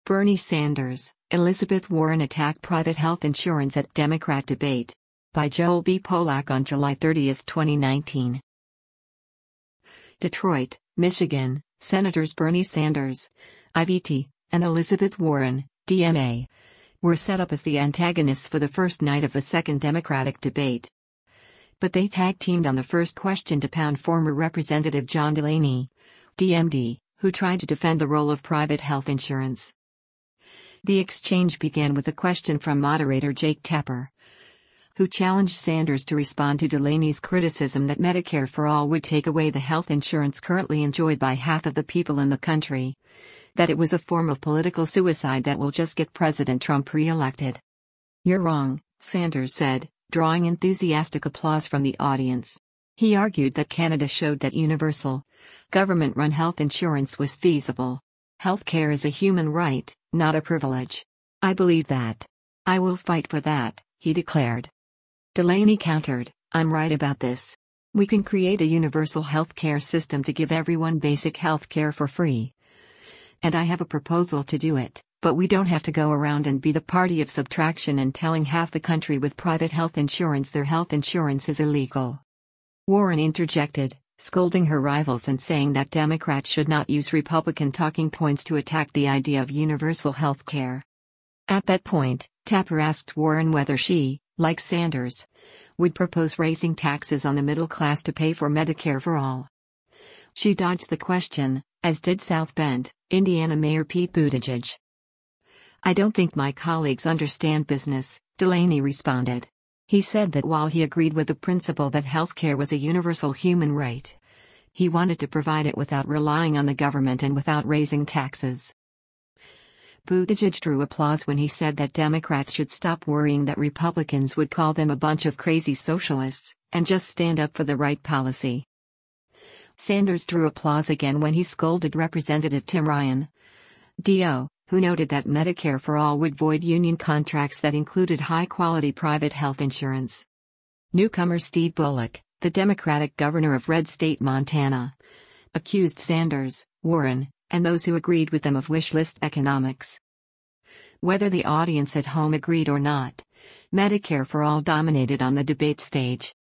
Bernie Sanders, Elizabeth Warren attack private health insurance at Democrat debate. By Joel B. Polak on July 30, 2019. Detroit, Michigan, Senators Bernie Sanders, IVT, and Elizabeth Warren, DMA, were set up as the antagonists for the first night of the second Democratic debate. But they tag-teamed on the first question to pound former Representative John Delaney, DMD, who tried to defend the role of private health insurance. The exchange began with a question from moderator Jake Tapper, who challenged Sanders to respond to Delaney's criticism that Medicare for All would take away the health insurance currently enjoyed by half of the people in the country, that it was a form of political suicide that will just get President Trump re-elected. "You're wrong," Sanders said, drawing enthusiastic applause from the audience. He argued that Canada showed that universal, government-run health insurance was feasible. "Healthcare is a human right, not a privilege. I believe that. I will fight for that," he declared. Delaney countered, "I'm right about this. We can create a universal healthcare system to give everyone basic healthcare for free. And I have a proposal to do it, but we don't have to go around and be the party of subtraction and telling half the country with private health insurance their health insurance is illegal." Warren interjected, scolding her rivals and saying that Democrats should not use Republican talking points to attack the idea of universal health care. At that point, Tapper asked Warren whether she, like Sanders, would propose raising taxes on the middle class to pay for Medicare for all. She dodged the question, as did South Bend, Indiana Mayor Pete Buttigieg. "I don't think my colleagues understand business," Delaney responded. He said that while he agreed with the principle that healthcare was a universal human right, he wanted to provide it without relying on the government and without raising taxes. Buttigieg drew applause when he said that Democrats should stop worrying that Republicans would call them a bunch of crazy socialists, and just stand up for the right policy. Sanders drew applause again when he scolded Representative Tim Ryan, DO, who noted that Medicare for All would void union contracts that included high-quality private health insurance. Newcomer Steve Bullock, the Democratic governor of red state Montana, accused Sanders, Warren, and those who agreed with them of wish list economics. Whether the audience at home agreed or not, Medicare for All dominated on the debate stage.